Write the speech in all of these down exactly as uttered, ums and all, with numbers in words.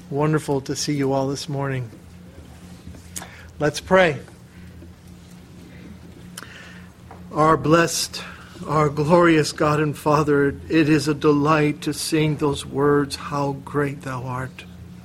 Wonderful to see you all this morning. Let's pray. Our blessed, our glorious God and Father, it is a delight to sing those words, "How great thou art."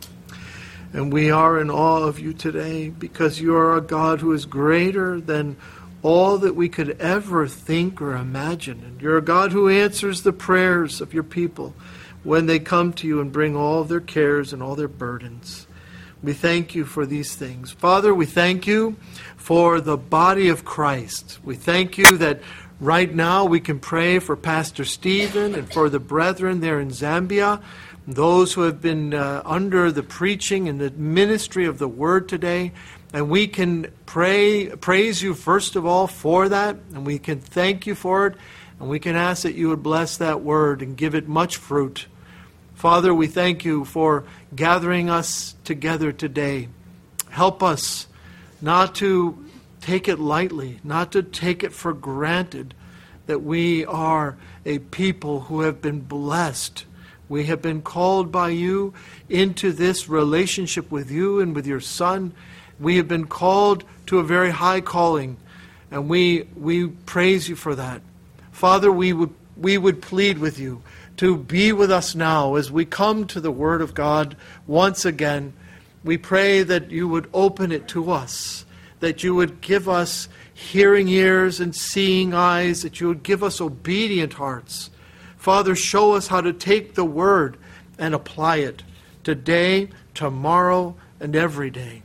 And we are in awe of you today because you are a God who is greater than all that we could ever think or imagine. And you're a God who answers the prayers of your people when they come to you and bring all their cares and all their burdens. We thank you for these things. Father, we thank you for the body of Christ. We thank you that right now we can pray for Pastor Stephen and for the brethren there in Zambia, those who have been uh, under the preaching and the ministry of the word today. And we can pray, praise you first of all for that, and we can thank you for it, and we can ask that you would bless that word and give it much fruit. Father, we thank you for gathering us together today. Help us not to take it lightly, not to take it for granted that we are a people who have been blessed. We have been called by you into this relationship with you and with your Son. We have been called to a very high calling, and we we praise you for that. Father, we would we would plead with you to be with us now as we come to the Word of God once again. We pray that you would open it to us, that you would give us hearing ears and seeing eyes, that you would give us obedient hearts. Father, show us how to take the Word and apply it today, tomorrow, and every day.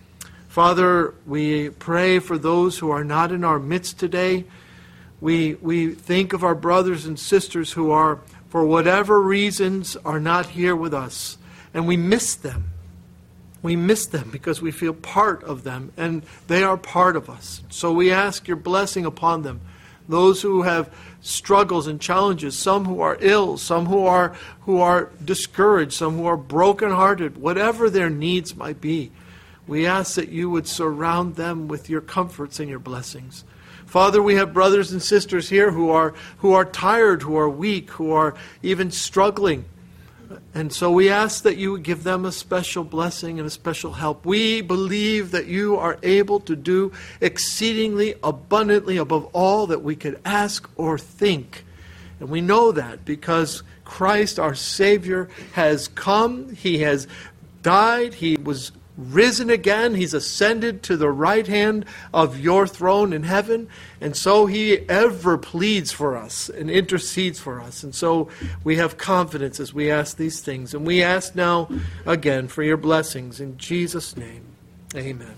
Father, we pray for those who are not in our midst today. We, we think of our brothers and sisters who are, for whatever reasons, are not here with us. And we miss them. We miss them because we feel part of them, and they are part of us. So we ask your blessing upon them. Those who have struggles and challenges, some who are ill, some who are who are discouraged, some who are brokenhearted, whatever their needs might be, we ask that you would surround them with your comforts and your blessings. Father, we have brothers and sisters here who are who are tired, who are weak, who are even struggling. And so we ask that you would give them a special blessing and a special help. We believe that you are able to do exceedingly abundantly above all that we could ask or think. And we know that because Christ, our Savior, has come. He has died. He was risen again. He's ascended to the right hand of your throne in heaven. And so he ever pleads for us and intercedes for us. And so we have confidence as we ask these things. And we ask now again for your blessings. In Jesus' name, amen.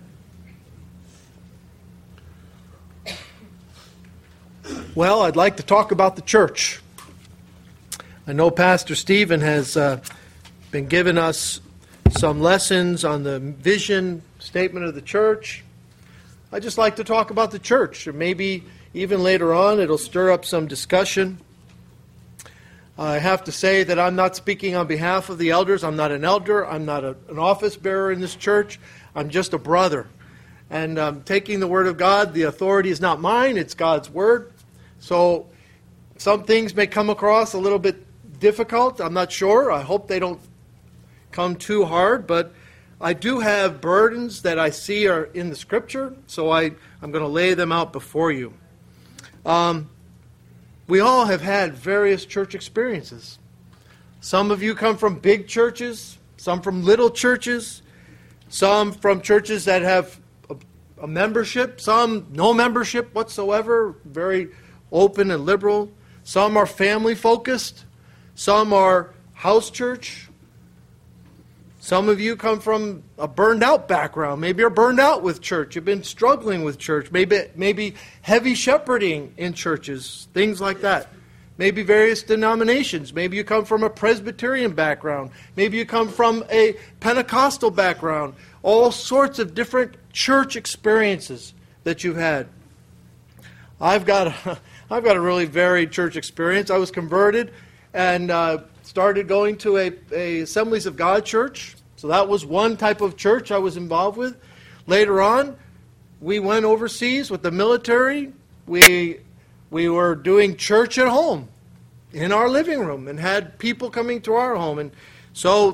Well, I'd like to talk about the church. I know Pastor Stephen has uh, been giving us some lessons on the vision statement of the church. I just like to talk about the church, or maybe even later on it'll stir up some discussion. I have to say that I'm not speaking on behalf of the elders. I'm not an elder. I'm not a, an office bearer in this church. I'm just a brother. And um, taking the Word of God, the authority is not mine, it's God's Word. So some things may come across a little bit difficult. I'm not sure. I hope they don't come too hard, but I do have burdens that I see are in the Scripture, so I, I'm going to lay them out before you. Um, we all have had various church experiences. Some of you come from big churches, some from little churches, some from churches that have a, a membership, some no membership whatsoever, very open and liberal. Some are family-focused, some are house church. Some of you come from a burned-out background. Maybe you're burned out with church. You've been struggling with church. Maybe maybe heavy shepherding in churches, things like that. Maybe various denominations. Maybe you come from a Presbyterian background. Maybe you come from a Pentecostal background. All sorts of different church experiences that you've had. I've got a, I've got a really varied church experience. I was converted and uh, started going to a, a Assemblies of God church. So that was one type of church I was involved with. Later on, we went overseas with the military. We we were doing church at home in our living room and had people coming to our home. And so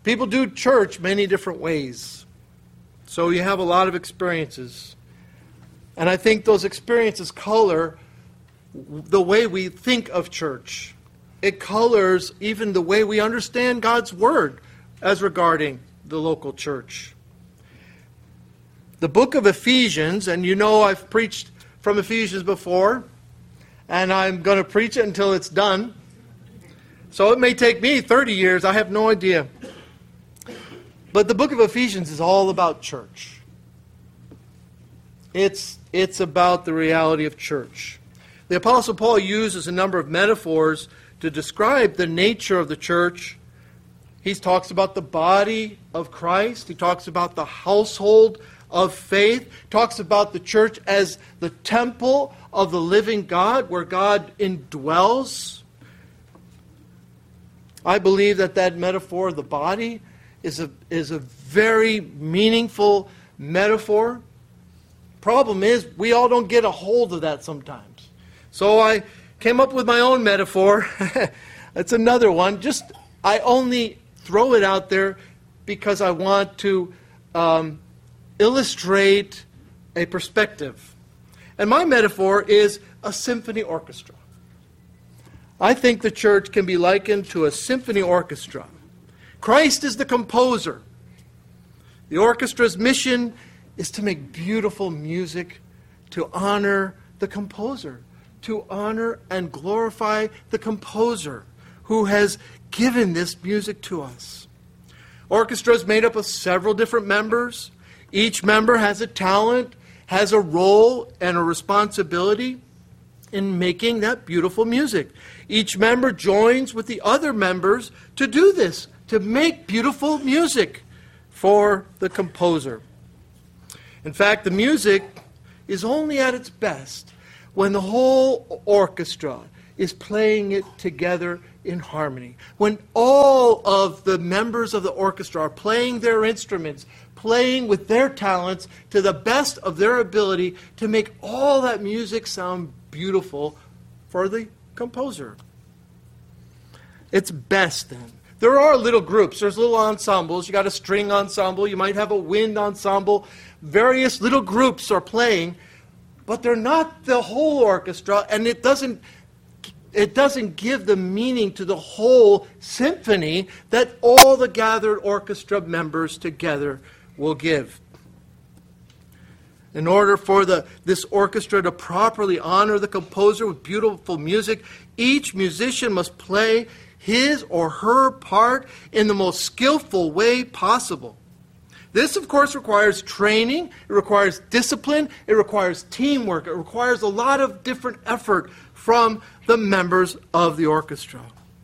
People do church many different ways. So you have a lot of experiences. And I think those experiences color the way we think of church. It colors even the way we understand God's Word as regarding the local church. The book of Ephesians, and you know I've preached from Ephesians before, and I'm going to preach it until it's done. So it may take me thirty years, I have no idea. But the book of Ephesians is all about church. It's, it's about the reality of church. The Apostle Paul uses a number of metaphors to describe the nature of the church. He talks about the body of Christ. He talks about the household of faith. He talks about the church as the temple of the living God, where God indwells. I believe that that metaphor of the body is a, is a very meaningful metaphor. Problem is, we all don't get a hold of that sometimes. So I came up with my own metaphor. That's another one. Just, I only throw it out there because I want to um, illustrate a perspective. And my metaphor is a symphony orchestra. I think the church can be likened to a symphony orchestra. Christ is the composer. The orchestra's mission is to make beautiful music, to honor the composer, to honor and glorify the composer who has given this music to us. Orchestra is made up of several different members. Each member has a talent, has a role, and a responsibility in making that beautiful music. Each member joins with the other members to do this, to make beautiful music for the composer. In fact, the music is only at its best when the whole orchestra is playing it together in harmony. When all of the members of the orchestra are playing their instruments, playing with their talents to the best of their ability to make all that music sound beautiful for the composer. It's best then. There are little groups. There's little ensembles. You got a string ensemble. You might have a wind ensemble. Various little groups are playing, but they're not the whole orchestra, and it doesn't it doesn't give the meaning to the whole symphony that all the gathered orchestra members together will give. In order for the this orchestra to properly honor the composer with beautiful music, each musician must play his or her part in the most skillful way possible. This, of course, requires training, it requires discipline, it requires teamwork, it requires a lot of different effort from the members of the orchestra.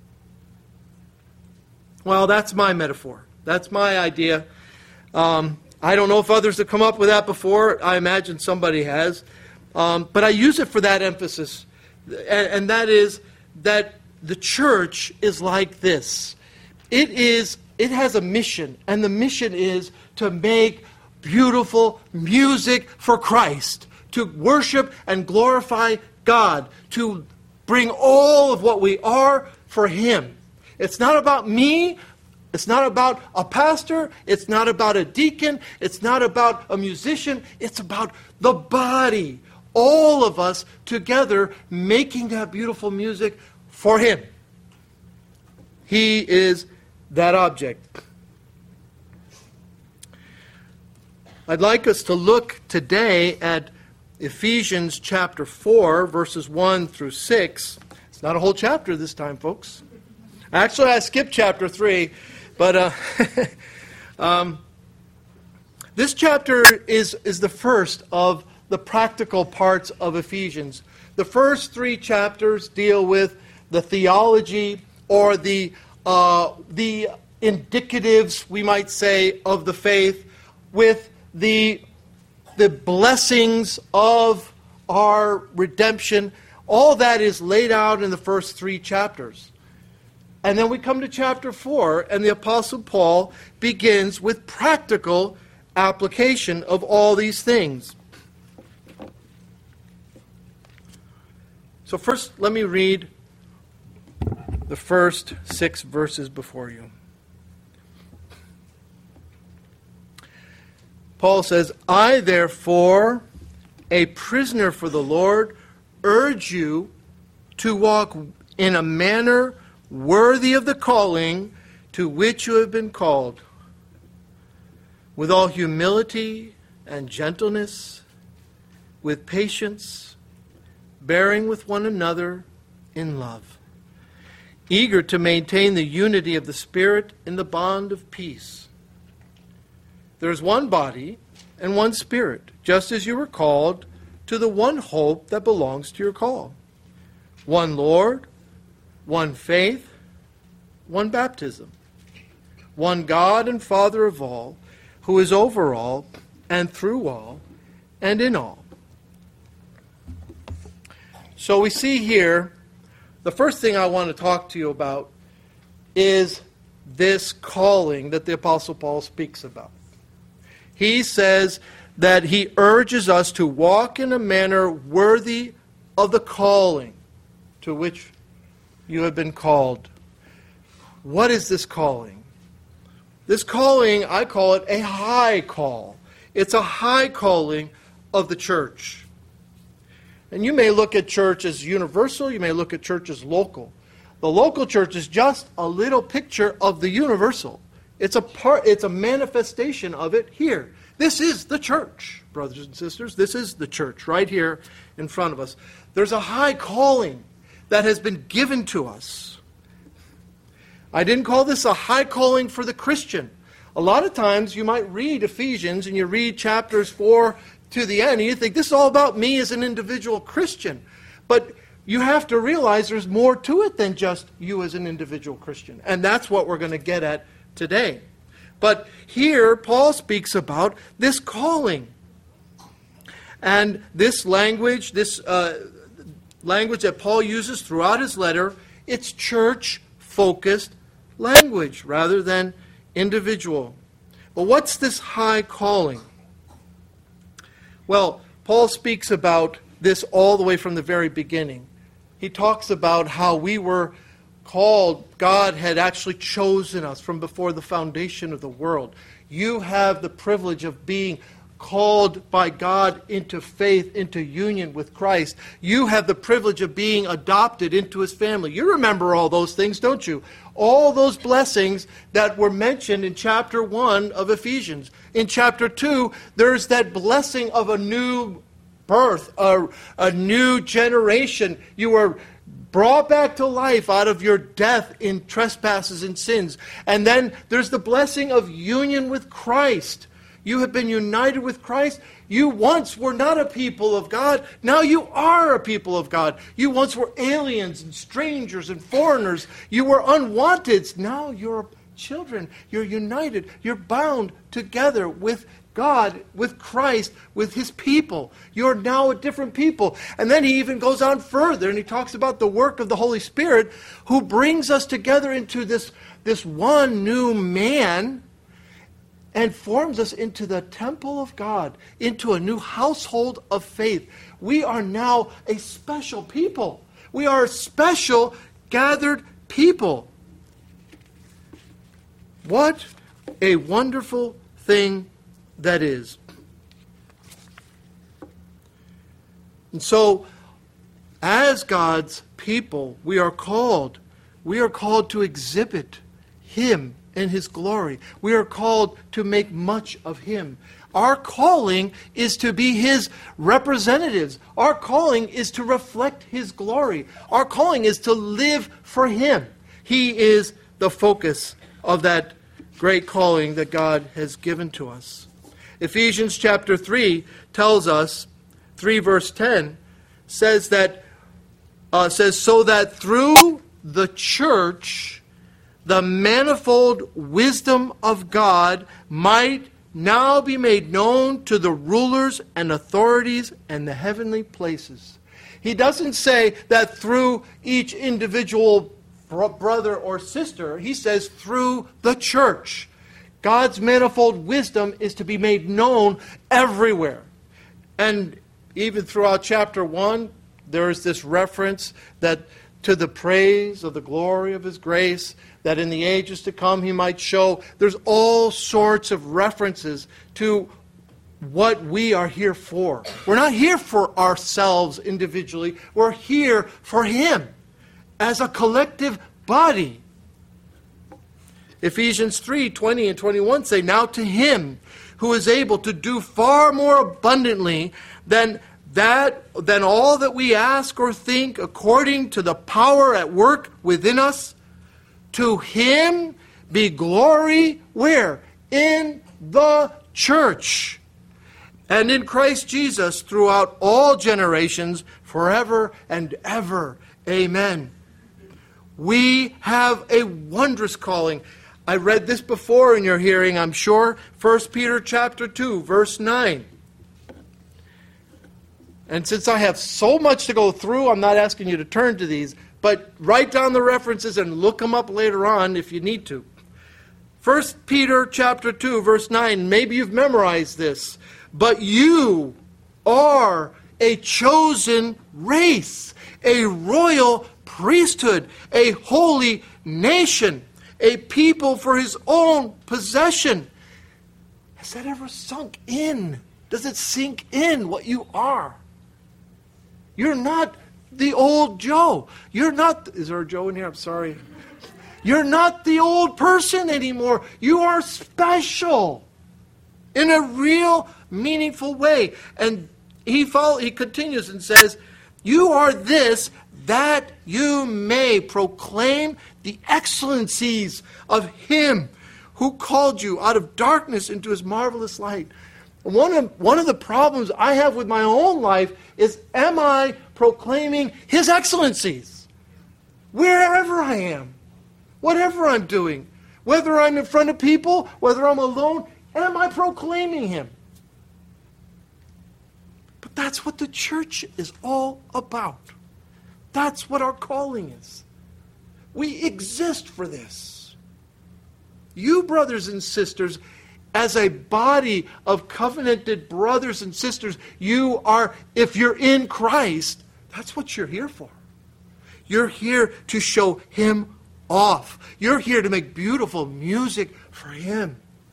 Well, that's my metaphor. That's my idea. Um, I don't know if others have come up with that before. I imagine somebody has. Um, but I use it for that emphasis. And, and that is that the church is like this. It is, it has a mission, and the mission is to make beautiful music for Christ, to worship and glorify God, to bring all of what we are for Him. It's not about me. It's not about a pastor. It's not about a deacon. It's not about a musician. It's about the body. All of us together making that beautiful music for Him. He is that object. I'd like us to look today at Ephesians chapter four, verses one through six. It's not a whole chapter this time, folks. Actually, I skipped chapter three, but uh, um, this chapter is, is the first of the practical parts of Ephesians. The first three chapters deal with the theology or the uh, the indicatives, we might say, of the faith, with the the blessings of our redemption. All that is laid out in the first three chapters. And then we come to chapter four, and the Apostle Paul begins with practical application of all these things. So first, let me read the first six verses before you. Paul says, I therefore, a prisoner for the Lord, urge you to walk in a manner worthy of the calling to which you have been called, with all humility and gentleness, with patience, bearing with one another in love, eager to maintain the unity of the Spirit in the bond of peace. There is one body and one Spirit, just as you were called to the one hope that belongs to your call. One Lord, one faith, one baptism, one God and Father of all, who is over all and through all and in all. So we see here, the first thing I want to talk to you about is this calling that the Apostle Paul speaks about. He says that he urges us to walk in a manner worthy of the calling to which you have been called. What is this calling? This calling, I call it a high call. It's a high calling of the church. And you may look at church as universal, you may look at church as local. The local church is just a little picture of the universal. It's a part, it's a manifestation of it here. This is the church, brothers and sisters. This is the church right here in front of us. There's a high calling that has been given to us. I didn't call this a high calling for the Christian. A lot of times you might read Ephesians and you read chapters four to the end and you think this is all about me as an individual Christian. But you have to realize there's more to it than just you as an individual Christian. And that's what we're going to get at today. But here Paul speaks about this calling. And this language, this uh, language that Paul uses throughout his letter, it's church-focused language rather than individual. But what's this high calling? Well, Paul speaks about this all the way from the very beginning. He talks about how we were called, God had actually chosen us from before the foundation of the world. You have the privilege of being called by God into faith, into union with Christ. You have the privilege of being adopted into His family. You remember all those things, don't you? All those blessings that were mentioned in chapter one of Ephesians. In chapter two, there's that blessing of a new birth, a, a new generation. You were brought back to life out of your death in trespasses and sins. And then there's the blessing of union with Christ. You have been united with Christ. You once were not a people of God. Now you are a people of God. You once were aliens and strangers and foreigners. You were unwanted. Now you're children. You're united. You're bound together with God, with Christ, with His people. You're now a different people. And then he even goes on further and he talks about the work of the Holy Spirit who brings us together into this, this one new man and forms us into the temple of God, into a new household of faith. We are now a special people. We are a special gathered people. What a wonderful thing that is. And so, as God's people, we are called. We are called to exhibit Him in His glory. We are called to make much of Him. Our calling is to be His representatives. Our calling is to reflect His glory. Our calling is to live for Him. He is the focus of that great calling that God has given to us. Ephesians chapter three tells us, three verse ten, says that, uh, says, so that through the church, the manifold wisdom of God might now be made known to the rulers and authorities in the heavenly places. He doesn't say that through each individual brother or sister. He says through the church. God's manifold wisdom is to be made known everywhere. And even throughout chapter one, there is this reference that to the praise of the glory of His grace, that in the ages to come He might show. There's all sorts of references to what we are here for. We're not here for ourselves individually. We're here for Him as a collective body. Ephesians three, twenty and twenty-one say, "Now to Him who is able to do far more abundantly than that than all that we ask or think, according to the power at work within us, to Him be glory," where? In the church. "And in Christ Jesus throughout all generations, forever and ever. Amen." We have a wondrous calling. I read this before in your hearing, I'm sure. First Peter chapter two, verse nine. And since I have so much to go through, I'm not asking you to turn to these, but write down the references and look them up later on if you need to. First Peter chapter two, verse nine. Maybe you've memorized this. "But you are a chosen race, a royal priesthood, a holy nation, a people for His own possession." Has that ever sunk in? Does it sink in what you are? You're not the old Joe. You're not, is there a Joe in here? I'm sorry. You're not the old person anymore. You are special in a real, meaningful way. And he follow, he continues and says, "You are this, that you may proclaim the excellencies of Him who called you out of darkness into His marvelous light." One of, one of the problems I have with my own life is, am I proclaiming His excellencies? Wherever I am, whatever I'm doing, whether I'm in front of people, whether I'm alone, am I proclaiming Him? But that's what the church is all about. That's what our calling is. We exist for this. You, brothers and sisters, as a body of covenanted brothers and sisters, you are, if you're in Christ, that's what you're here for. You're here to show Him off. You're here to make beautiful music for Him.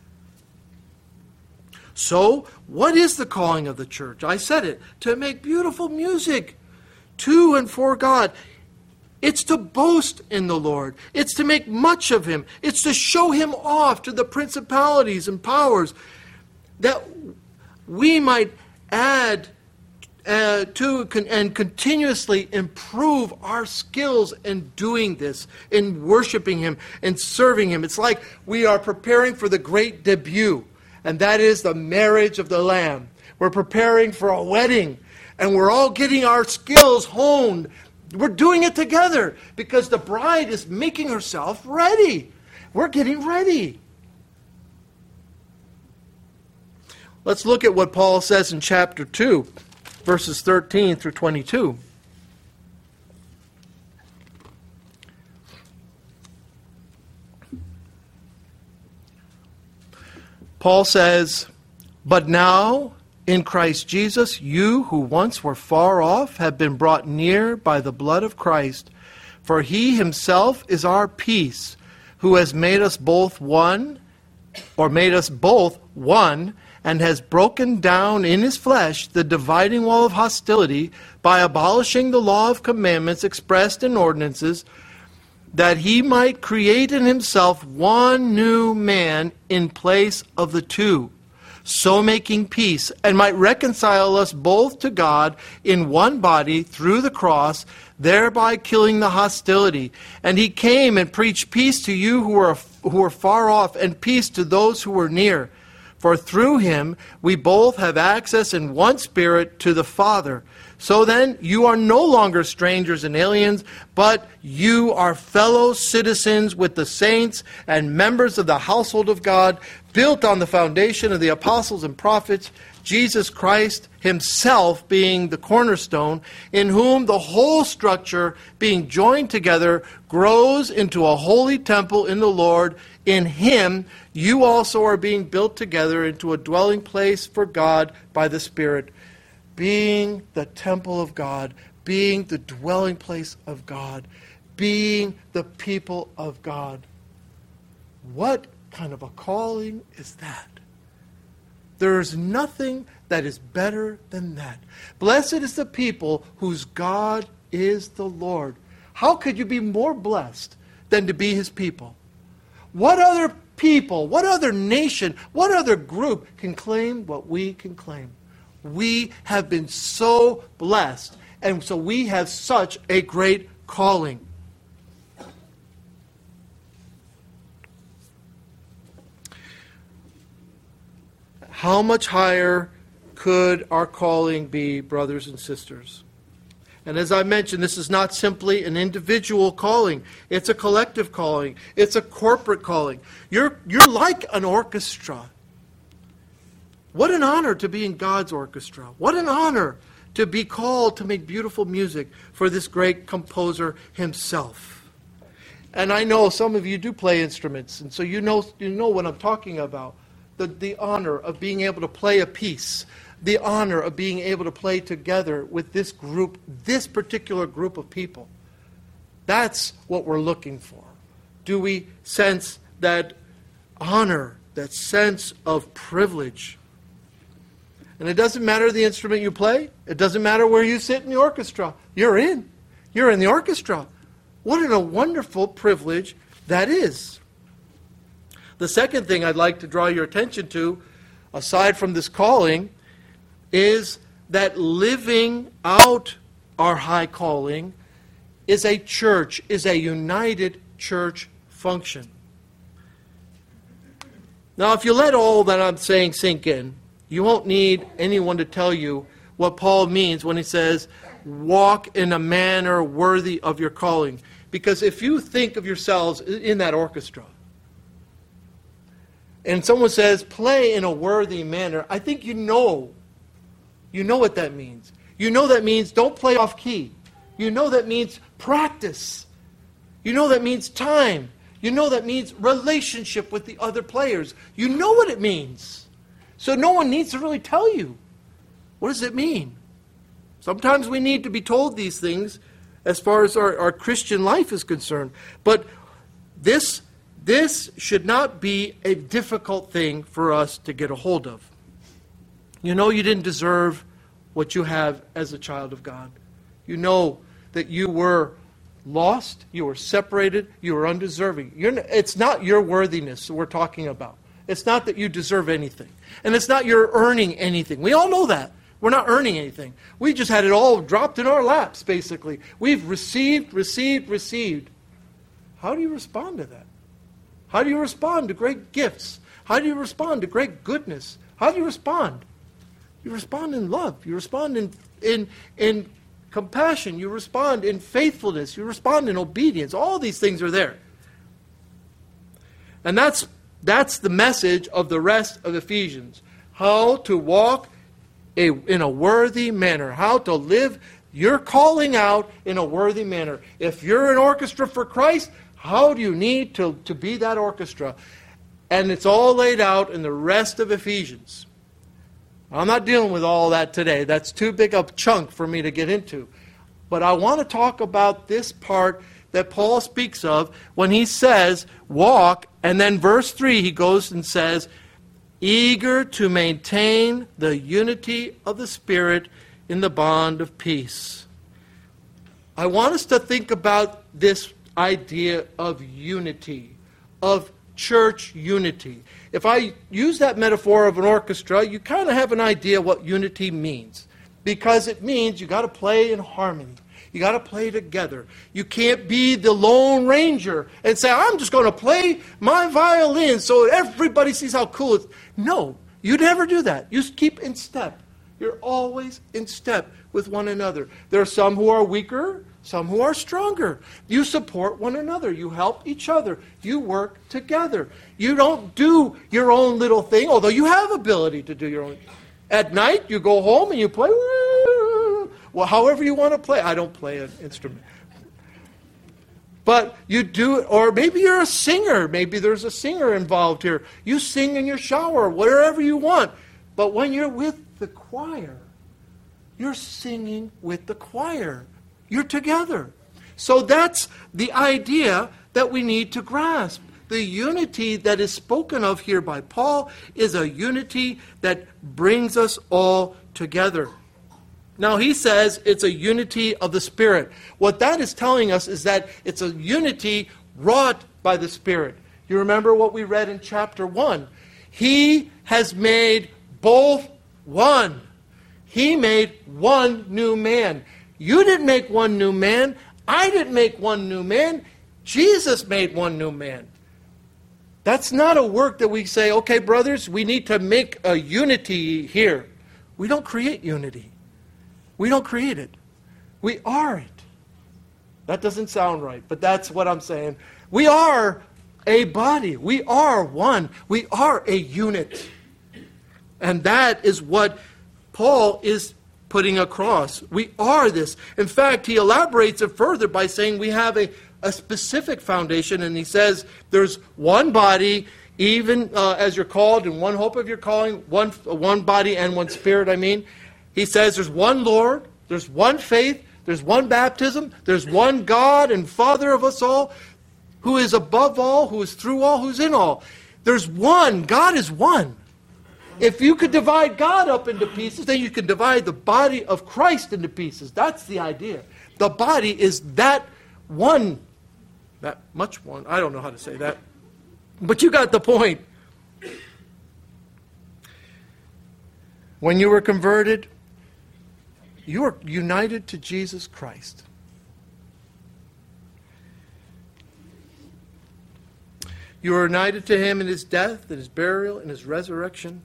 So, what is the calling of the church? I said it, to make beautiful music to and for God. It's to boast in the Lord. It's to make much of Him. It's to show Him off to the principalities and powers, that we might add uh, to con- and continuously improve our skills in doing this, in worshiping Him and serving Him. It's like we are preparing for the great debut, and that is the marriage of the Lamb. We're preparing for a wedding, and we're all getting our skills honed. We're doing it together because the bride is making herself ready. We're getting ready. Let's look at what Paul says in chapter two, verses thirteen through twenty-two. Paul says, "But now, in Christ Jesus, you who once were far off have been brought near by the blood of Christ. For He Himself is our peace, who has made us both one, or made us both one, and has broken down in His flesh the dividing wall of hostility by abolishing the law of commandments expressed in ordinances, that He might create in Himself one new man in place of the two, so making peace, and might reconcile us both to God in one body through the cross, thereby killing the hostility. And He came and preached peace to you who are, who are far off, and peace to those who are near. For through Him we both have access in one Spirit to the Father. So then, you are no longer strangers and aliens, but you are fellow citizens with the saints and members of the household of God, built on the foundation of the apostles and prophets, Jesus Christ Himself being the cornerstone, in whom the whole structure, being joined together, grows into a holy temple in the Lord. In Him you also are being built together into a dwelling place for God by the Spirit." Being the temple of God, being the dwelling place of God, being the people of God. What kind of a calling is that? There is nothing that is better than that. Blessed is the people whose God is the Lord. How could you be more blessed than to be his people? What other people, what other nation, what other group can claim what we can claim? We have been so blessed, and so we have such a great calling. How much higher could our calling be, brothers and sisters? And as I mentioned, this is not simply an individual calling. It's a collective calling. It's a corporate calling. You're, you're like an orchestra. What an honor to be in God's orchestra. What an honor to be called to make beautiful music for this great composer himself. And I know some of you do play instruments, and so you know, you know what I'm talking about. The, the honor of being able to play a piece. The honor of being able to play together with this group, this particular group of people. That's what we're looking for. Do we sense that honor, that sense of privilege? And it doesn't matter the instrument you play. It doesn't matter where you sit in the orchestra. You're in. You're in the orchestra. What a wonderful privilege that is. The second thing I'd like to draw your attention to, aside from this calling, is that living out our high calling is a church, is a united church function. Now, if you let all that I'm saying sink in, you won't need anyone to tell you what Paul means when he says, walk in a manner worthy of your calling. Because if you think of yourselves in that orchestra, and someone says, play in a worthy manner, I think you know You know what that means. You know that means don't play off key. You know that means practice. You know that means time. You know that means relationship with the other players. You know what it means. So no one needs to really tell you. What does it mean? Sometimes we need to be told these things as far as our, our Christian life is concerned. But this, this should not be a difficult thing for us to get a hold of. You know you didn't deserve what you have as a child of God. You know that you were lost, you were separated, you were undeserving. You're, it's not your worthiness we're talking about. It's not that you deserve anything. And it's not you're earning anything. We all know that. We're not earning anything. We just had it all dropped in our laps, basically. We've received, received, received. How do you respond to that? How do you respond to great gifts? How do you respond to great goodness? How do you respond? You respond in love. You respond in, in, in compassion. You respond in faithfulness. You respond in obedience. All these things are there. And that's, that's the message of the rest of Ephesians. How to walk a, in a worthy manner. How to live your calling out in a worthy manner. If you're an orchestra for Christ, how do you need to, to be that orchestra? And it's all laid out in the rest of Ephesians. I'm not dealing with all that today. That's too big a chunk for me to get into. But I want to talk about this part that Paul speaks of when he says, walk, and then verse three he goes and says, eager to maintain the unity of the Spirit in the bond of peace. I want us to think about this idea of unity, of church unity. If I use that metaphor of an orchestra, you kind of have an idea what unity means. Because it means you got to play in harmony. You got to play together. You can't be the Lone Ranger and say, I'm just going to play my violin so everybody sees how cool it is. No, you never do that. You keep in step. You're always in step with one another. There are some who are weaker, some who are stronger. You support one another. You help each other. You work together. You don't do your own little thing, although you have ability to do your own. At night, you go home and you play, well, however you want to play. I don't play an instrument. But you do it, or maybe you're a singer. Maybe there's a singer involved here. You sing in your shower, wherever you want. But when you're with the choir, you're singing with the choir. You're together. So that's the idea that we need to grasp. the unity that is spoken of here by Paul is a unity that brings us all together. Now, he says it's a unity of the Spirit. What that is telling us is that it's a unity wrought by the Spirit. You remember what we read in chapter one. He has made both one. He made one new man. You didn't make one new man. I didn't make one new man. Jesus made one new man. That's not a work that we say, okay, brothers, we need to make a unity here. We don't create unity. We don't create it. We are it. That doesn't sound right, but that's what I'm saying. We are a body. We are one. We are a unit. And that is what Paul is putting across. We are this. In fact, he elaborates it further by saying we have a, a specific foundation, and he says there's one body, even uh, as you're called, and one hope of your calling, one, one body and one spirit, I mean. He says there's one Lord, there's one faith, there's one baptism, there's one God and Father of us all, who is above all, who is through all, who's in all. There's one. God is one. If you could divide God up into pieces, then you can divide the body of Christ into pieces. That's the idea. The body is that one, that much one. I don't know how to say that. But you got the point. When you were converted, you are united to Jesus Christ. You are united to him in his death, in his burial, in his resurrection.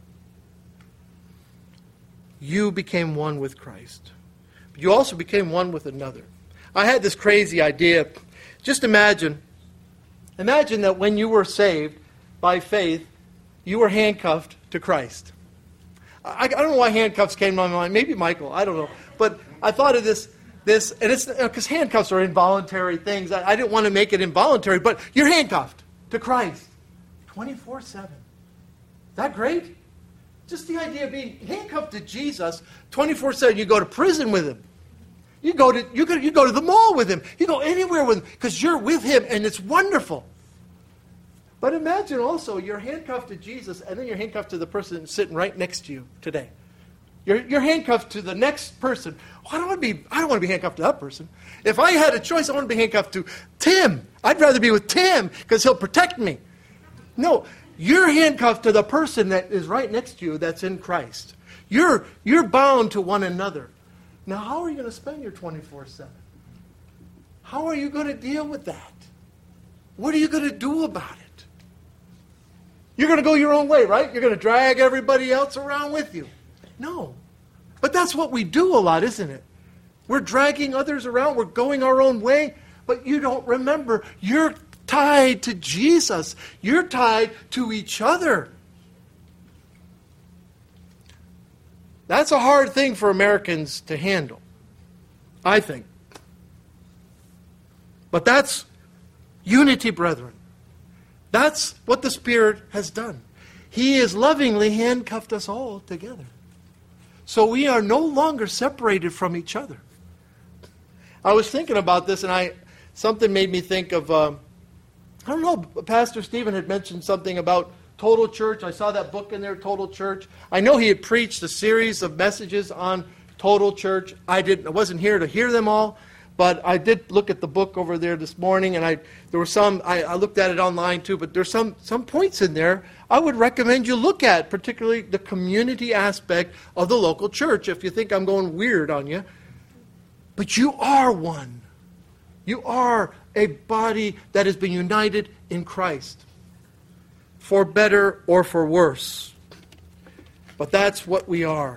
You became one with Christ. But you also became one with another. I had this crazy idea. Just imagine, imagine that when you were saved by faith, you were handcuffed to Christ. I, I don't know why handcuffs came to my mind. Maybe Michael. I don't know. But I thought of this, this, and it's because handcuffs are involuntary things. I, I didn't want to make it involuntary, but you're handcuffed to Christ twenty-four seven. Is that great? Just the idea of being handcuffed to Jesus twenty-four seven. You go to prison with him. You go to you go, you go to the mall with him. You go anywhere with him because you're with him, and it's wonderful. But imagine also you're handcuffed to Jesus, and then you're handcuffed to the person sitting right next to you today. You're, you're handcuffed to the next person. Well, I don't want to be. I don't want to be handcuffed to that person. If I had a choice, I want to be handcuffed to Tim. I'd rather be with Tim because he'll protect me. No, you're handcuffed to the person that is right next to you that's in Christ. You're you're bound to one another. Now, how are you going to spend your twenty-four seven? How are you going to deal with that? What are you going to do about it? You're going to go your own way, right? You're going to drag everybody else around with you. No. But that's what we do a lot, isn't it? We're dragging others around. We're going our own way. But you don't remember. You're tied to Jesus. You're tied to each other. That's a hard thing for Americans to handle, I think. But that's unity, brethren. That's what the Spirit has done. He has lovingly handcuffed us all together. So we are no longer separated from each other. I was thinking about this, and I something made me think of, um, I don't know, Pastor Stephen had mentioned something about Total Church. I saw that book in there, Total Church. I know he had preached a series of messages on Total Church. I didn't. I wasn't here to hear them all, but I did look at the book over there this morning, and I there were some. I, I looked at it online too, but there's some some points in there I would recommend you look at, particularly the community aspect of the local church. If you think I'm going weird on you, but you are one. You are a body that has been united in Christ, for better or for worse. But that's what we are.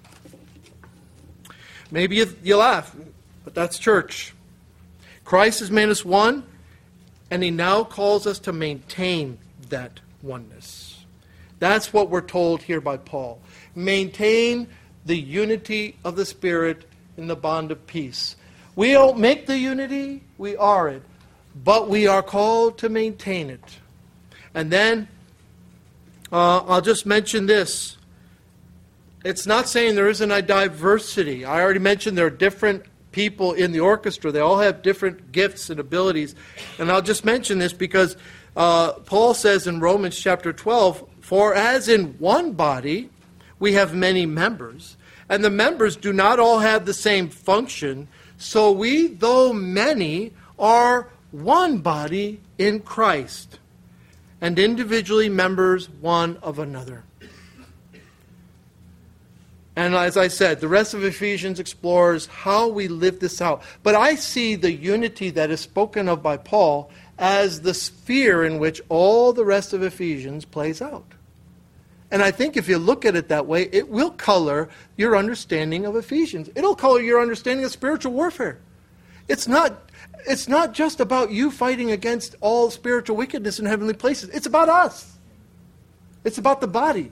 Maybe you, you laugh, but that's church. Christ has made us one, and he now calls us to maintain that oneness. That's what we're told here by Paul. Maintain the unity of the Spirit in the bond of peace. We don't make the unity, we are it. But we are called to maintain it. And then, uh, I'll just mention this. It's not saying there isn't a diversity. I already mentioned there are different people in the orchestra. They all have different gifts and abilities. And I'll just mention this because uh, Paul says in Romans chapter twelve, "For as in one body we have many members, and the members do not all have the same function, so we, though many, are one body in Christ, and individually members one of another." And as I said, the rest of Ephesians explores how we live this out. But I see the unity that is spoken of by Paul as the sphere in which all the rest of Ephesians plays out. And I think if you look at it that way, it will color your understanding of Ephesians. It'll color your understanding of spiritual warfare. It's not, it's not just about you fighting against all spiritual wickedness in heavenly places. It's about us. It's about the body.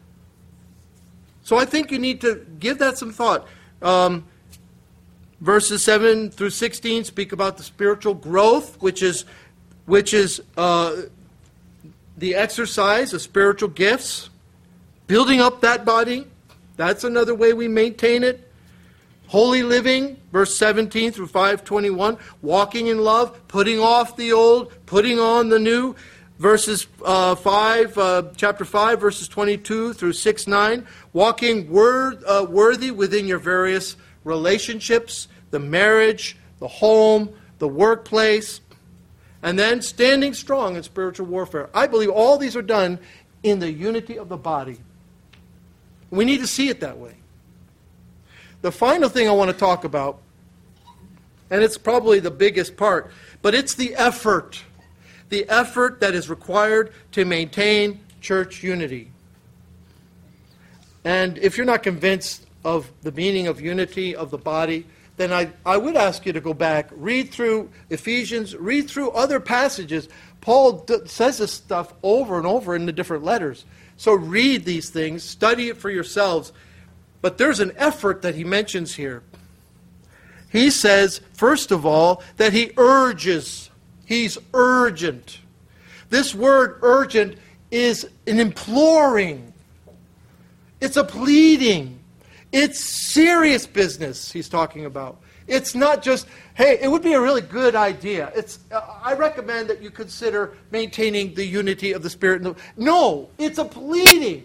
So I think you need to give that some thought. Um, verses seven through sixteen speak about the spiritual growth, which is, which is uh, the exercise of spiritual gifts. Building up that body, that's another way we maintain it. Holy living, verse seventeen through five twenty-one. Walking in love, putting off the old, putting on the new. Verses uh, five, uh, chapter five, verses twenty-two through six nine. Walking word, uh, worthy within your various relationships, the marriage, the home, the workplace. And then standing strong in spiritual warfare. I believe all these are done in the unity of the body. We need to see it that way. The final thing I want to talk about, and it's probably the biggest part, but it's the effort. The effort that is required to maintain church unity. And if you're not convinced of the meaning of unity of the body, then I, I would ask you to go back, read through Ephesians, read through other passages. Paul d- says this stuff over and over in the different letters. So read these things, study it for yourselves. But there's an effort that he mentions here. He says, first of all, that he urges. He's urgent. This word urgent is an imploring. It's a pleading. It's serious business he's talking about. It's not just, hey, it would be a really good idea. It's, uh, I recommend that you consider maintaining the unity of the Spirit. No, it's a pleading.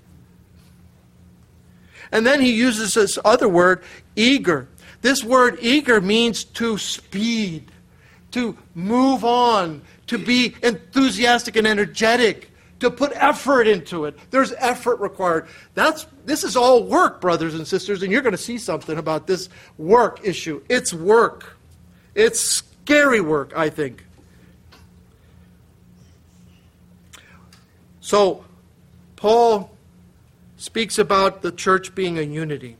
And then he uses this other word, eager. This word eager means to speed, to move on, to be enthusiastic and energetic, to put effort into it. There's effort required. That's this is all work, brothers and sisters, and you're going to see something about this work issue. It's work. It's scary work, I think. So, Paul speaks about the church being a unity.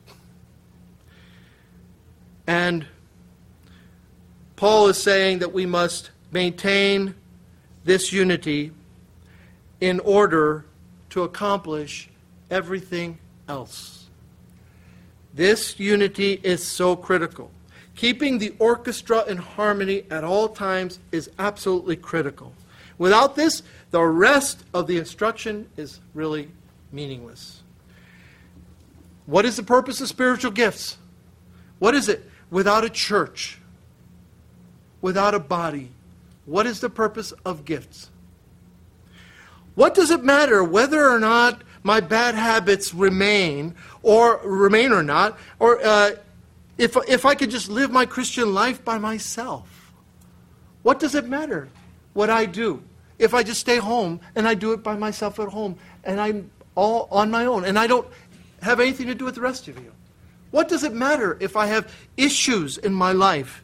And Paul is saying that we must maintain this unity in order to accomplish everything else. This unity is so critical. Keeping the orchestra in harmony at all times is absolutely critical. Without this, the rest of the instruction is really meaningless. What is the purpose of spiritual gifts? What is it? Without a church, without a body, what is the purpose of gifts? What does it matter whether or not my bad habits remain, or remain or not, or uh, if, if I could just live my Christian life by myself? What does it matter what I do if I just stay home and I do it by myself at home and I'm all on my own and I don't have anything to do with the rest of you? What does it matter if I have issues in my life?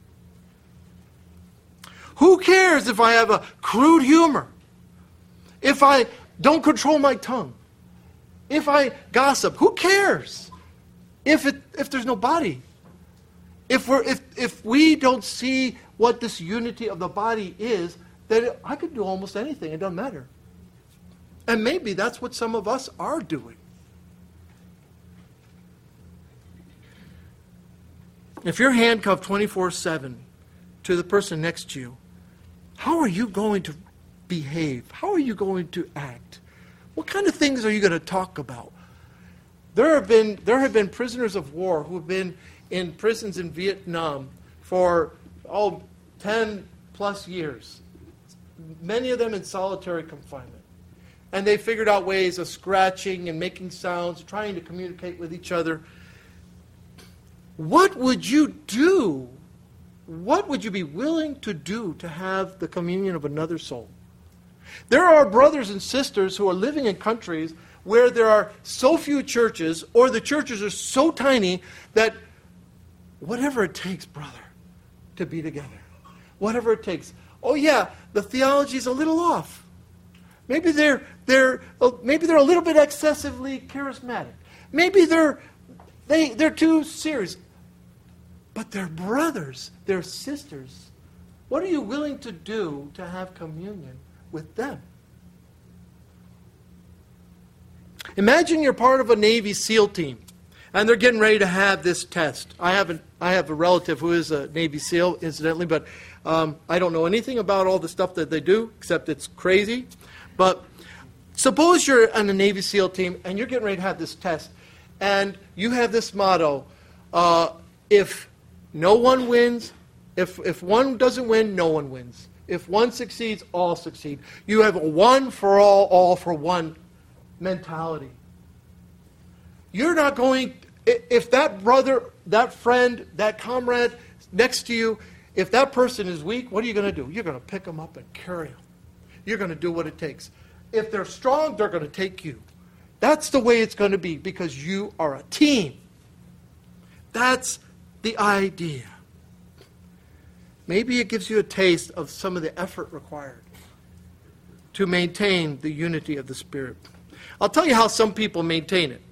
Who cares if I have a crude humor? If I don't control my tongue? If I gossip? Who cares? If it if there's no body? If we're if if we don't see what this unity of the body is, then I could do almost anything. It doesn't matter. And maybe that's what some of us are doing. If you're handcuffed twenty-four seven to the person next to you, how are you going to behave? How are you going to act? What kind of things are you going to talk about? There have been there have been prisoners of war who have been in prisons in Vietnam for, oh, ten plus years. Many of them in solitary confinement. And they figured out ways of scratching and making sounds, trying to communicate with each other. What would you do? What would you be willing to do to have the communion of another soul? There are brothers and sisters who are living in countries where there are so few churches, or the churches are so tiny that whatever it takes, brother, to be together. Whatever it takes. Oh yeah, the theology is a little off. Maybe they're they're maybe they're a little bit excessively charismatic. Maybe they're they they're too serious. But they're brothers, they're sisters. What are you willing to do to have communion with them? Imagine you're part of a Navy SEAL team, and they're getting ready to have this test. I have a, I have a relative who is a Navy SEAL, incidentally, but um, I don't know anything about all the stuff that they do, except it's crazy. But suppose you're on a Navy SEAL team, and you're getting ready to have this test, and you have this motto, uh, if no one wins, if, if one doesn't win, no one wins. If one succeeds, all succeed. You have a one for all, all for one mentality. You're not going, if that brother, that friend, that comrade next to you, if that person is weak, what are you going to do? You're going to pick them up and carry them. You're going to do what it takes. If they're strong, they're going to take you. That's the way it's going to be because you are a team. That's the idea. Maybe it gives you a taste of some of the effort required to maintain the unity of the Spirit. I'll tell you how some people maintain it.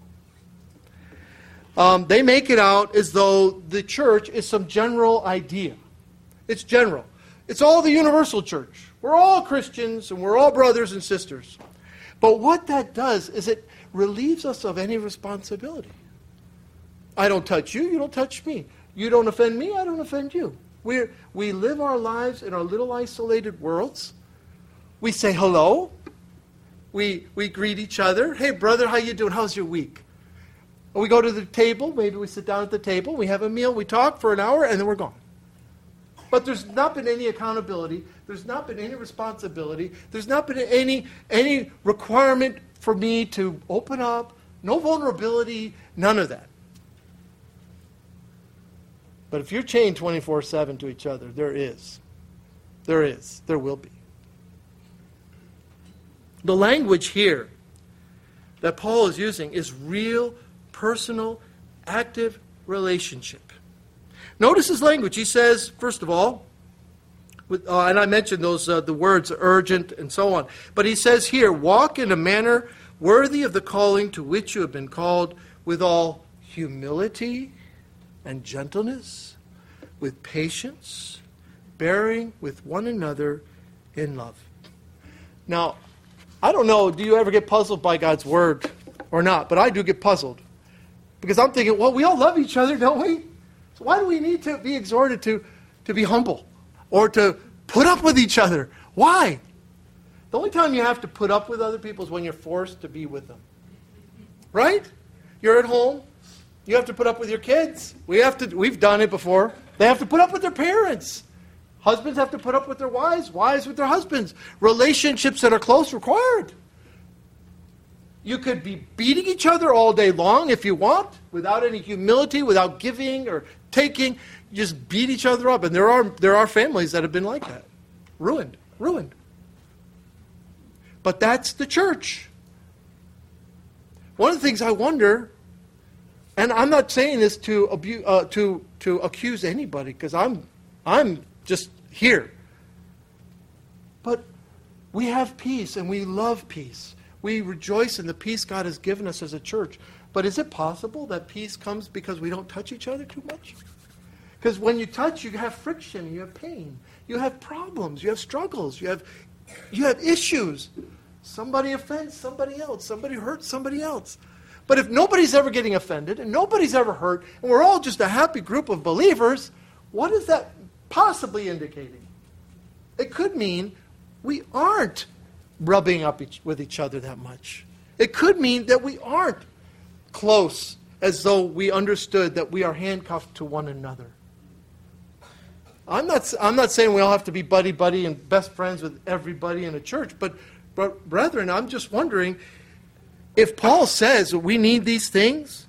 Um, they make it out as though the church is some general idea. It's general. It's all the universal church. We're all Christians and we're all brothers and sisters. But what that does is it relieves us of any responsibility. I don't touch you, you don't touch me. You don't offend me, I don't offend you. We we live our lives in our little isolated worlds. We say hello. We we greet each other. Hey, brother, how you doing? How's your week? We go to the table. Maybe we sit down at the table. We have a meal. We talk for an hour, and then we're gone. But there's not been any accountability. There's not been any responsibility. There's not been any any requirement for me to open up. No vulnerability. None of that. But if you're chained twenty-four seven to each other, there is. There is. There will be. The language here that Paul is using is real, personal, active relationship. Notice his language. He says, first of all, with, uh, and I mentioned those uh, the words urgent and so on. But he says here, walk in a manner worthy of the calling to which you have been called, with all humility and gentleness, with patience, bearing with one another in love. Now, I don't know, do you ever get puzzled by God's word or not? But I do get puzzled. Because I'm thinking, well, we all love each other, don't we? So why do we need to be exhorted to, to be humble or to put up with each other? Why? The only time you have to put up with other people is when you're forced to be with them. Right? You're at home. You have to put up with your kids. We have to. We've done it before. They have to put up with their parents. Husbands have to put up with their wives. Wives with their husbands. Relationships that are close required. You could be beating each other all day long if you want, without any humility, without giving or taking. You just beat each other up. And there are there are families that have been like that. Ruined. Ruined. But that's the church. One of the things I wonder, and I'm not saying this to abuse, uh, to to accuse anybody, because I'm I'm just here. But we have peace and we love peace. We rejoice in the peace God has given us as a church. But is it possible that peace comes because we don't touch each other too much? Because when you touch, you have friction, you have pain, you have problems, you have struggles, you have you have issues. Somebody offends somebody else. Somebody hurts somebody else. But if nobody's ever getting offended and nobody's ever hurt, and we're all just a happy group of believers, what is that possibly indicating? It could mean we aren't rubbing up each, with each other that much. It could mean that we aren't close as though we understood that we are handcuffed to one another. I'm not, I'm not saying we all have to be buddy-buddy and best friends with everybody in a church, but, but brethren, I'm just wondering, if Paul says that we need these things,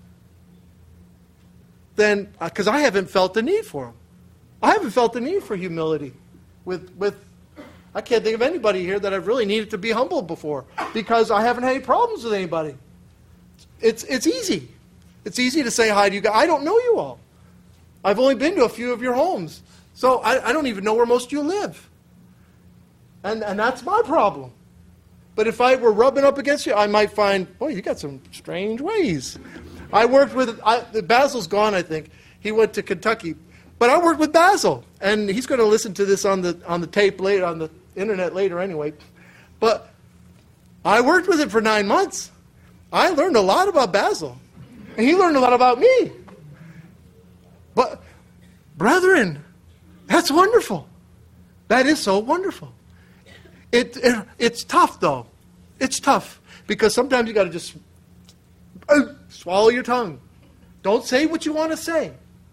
then, because I haven't felt the need for them. I haven't felt the need for humility. With, with, I can't think of anybody here that I've really needed to be humbled before, because I haven't had any problems with anybody. It's, it's easy. It's easy to say hi to you guys. I don't know you all. I've only been to a few of your homes. So I, I don't even know where most of you live. And, and that's my problem. But if I were rubbing up against you, I might find, boy, you got some strange ways. I worked with, I, Basil's gone, I think. He went to Kentucky. But I worked with Basil. And he's going to listen to this on the, on the tape later, on the internet later anyway. But I worked with him for nine months. I learned a lot about Basil. And he learned a lot about me. But, brethren, that's wonderful. That is so wonderful. It, it It's tough, though. It's tough. Because sometimes you got to just uh, swallow your tongue. Don't say what you want to say.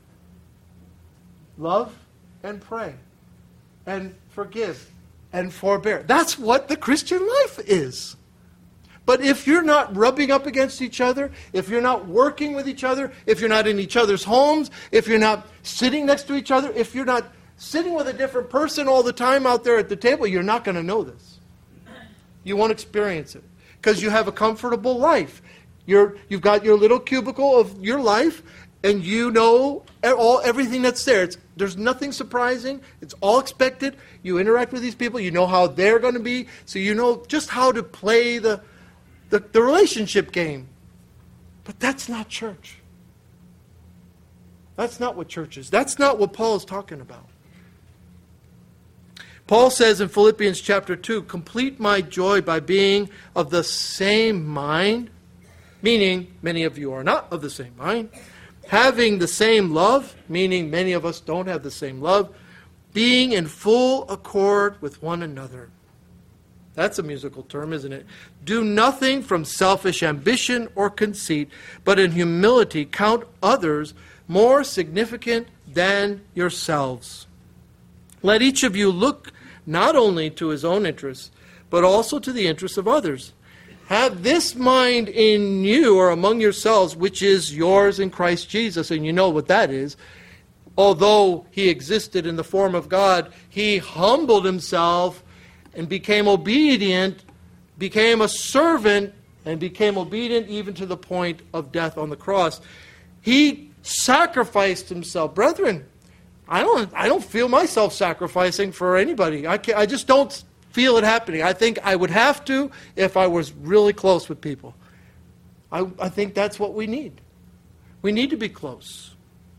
Love and pray. And forgive. And forbear. That's what the Christian life is. But if you're not rubbing up against each other, if you're not working with each other, if you're not in each other's homes, if you're not sitting next to each other, if you're not sitting with a different person all the time out there at the table, you're not going to know this. You won't experience it. Because you have a comfortable life. You're, you've got your little cubicle of your life, and you know all everything that's there. It's, there's nothing surprising. It's all expected. You interact with these people. You know how they're going to be. So you know just how to play the, the, the relationship game. But that's not church. That's not what church is. That's not what Paul is talking about. Paul says in Philippians chapter two, complete my joy by being of the same mind, meaning many of you are not of the same mind, having the same love, meaning many of us don't have the same love, being in full accord with one another. That's a musical term, isn't it? Do nothing from selfish ambition or conceit, but in humility count others more significant than yourselves. Let each of you look not only to his own interests, but also to the interests of others. Have this mind in you or among yourselves, which is yours in Christ Jesus. And you know what that is. Although he existed in the form of God, he humbled himself and became obedient, became a servant, and became obedient even to the point of death on the cross. He sacrificed himself. Brethren, I don't, I don't feel myself sacrificing for anybody. I, can't, I just don't feel it happening. I think I would have to if I was really close with people. I, I think that's what we need. We need to be close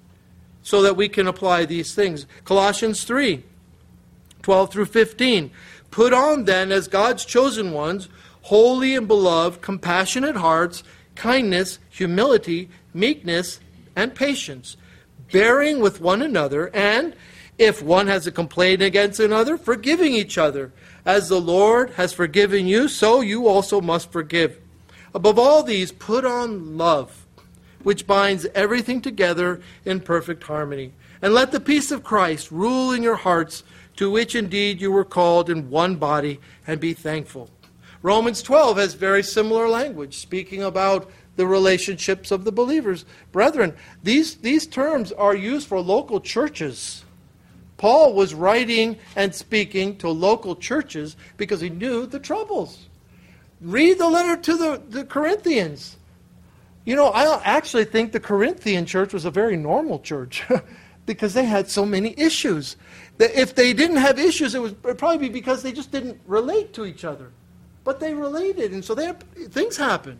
so that we can apply these things. Colossians three, twelve through fifteen. Put on then as God's chosen ones, holy and beloved, compassionate hearts, kindness, humility, meekness, and patience, bearing with one another, and if one has a complaint against another, forgiving each other. As the Lord has forgiven you, so you also must forgive. Above all these, put on love, which binds everything together in perfect harmony. And let the peace of Christ rule in your hearts, to which indeed you were called in one body, and be thankful. Romans twelve has very similar language, speaking about the relationships of the believers. Brethren, these, these terms are used for local churches. Paul was writing and speaking to local churches because he knew the troubles. Read the letter to the, the Corinthians. You know, I actually think the Corinthian church was a very normal church because they had so many issues. That if they didn't have issues, it would probably be because they just didn't relate to each other. But they related, and so they had, things happened.